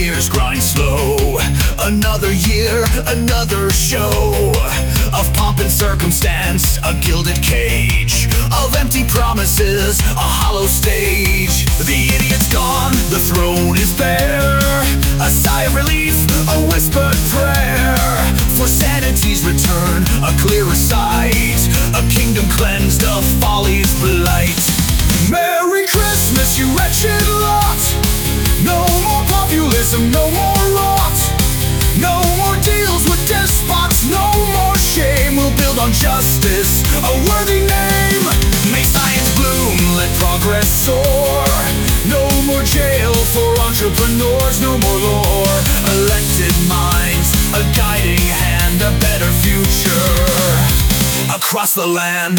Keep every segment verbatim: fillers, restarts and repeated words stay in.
gears grind slow. Another year, another show of pomp and circumstance, a gilded cage of empty promises, a hollow stage. The idiot's gone, the throne is bare. A sigh of relief, a whispered prayer for sanity's return, a clearer sight, a kingdom cleansed of folly's blight. Merry Christmas, you wretched lot! No more populism, no more rot. No more deals with despots, no more shame. We'll build on justice, a worthy name. May science bloom, let progress soar. No more jail for entrepreneurs, no more lore. Elected minds, a guiding hand, a better future across the land.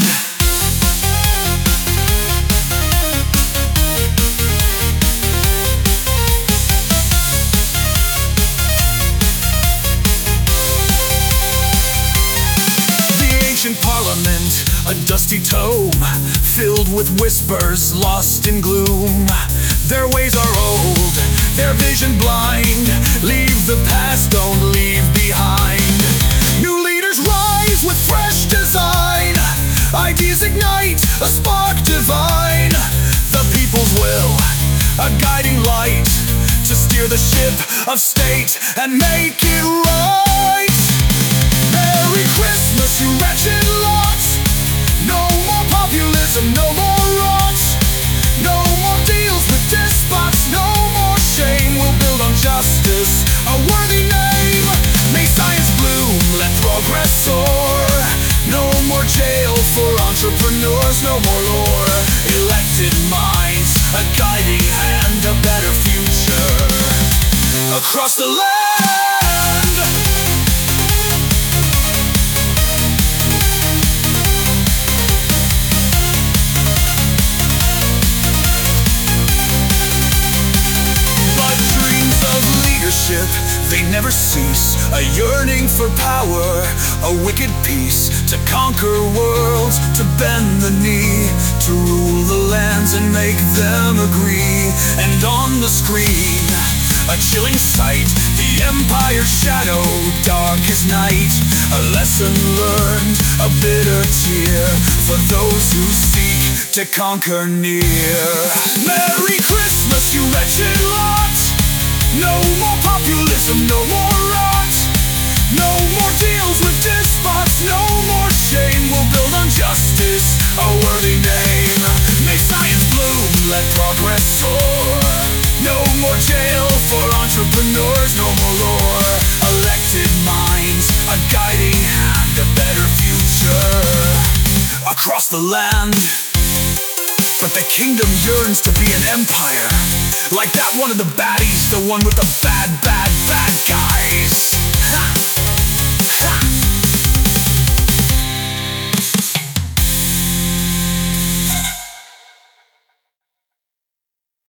Parliament, a dusty tome, filled with whispers lost in gloom. Their ways are old, their vision blind. Leave the past, don't leave behind. New leaders rise with fresh design. Ideas ignite, a spark divine. The people's will, a guiding light, to steer the ship of state and make it right. Merry Christmas, you wretched lot! No more populism, no more rot. No more deals with despots, no more shame. We'll build on justice, a worthy name. May science bloom, let progress soar. No more jail for entrepreneurs, no more lore. Elected minds, a guiding hand, a better future across the land. They never cease, a yearning for power, a wicked peace, to conquer worlds, to bend the knee, to rule the lands and make them agree. And on the screen, a chilling sight, the empire's shadow, dark as night. A lesson learned, a bitter tear, for those who seek to conquer near. Merry Christmas, you wretched lot! No more populism, no more rot. No more deals with despots, no more shame. We'll build on justice, a worthy name. May science bloom, let progress soar. No more jail for entrepreneurs, no more lore. Elected minds, a guiding hand, a better future across the land. But the kingdom yearns to be an empire, like that one of the baddies, the one with the bad, bad, bad guys. Ha!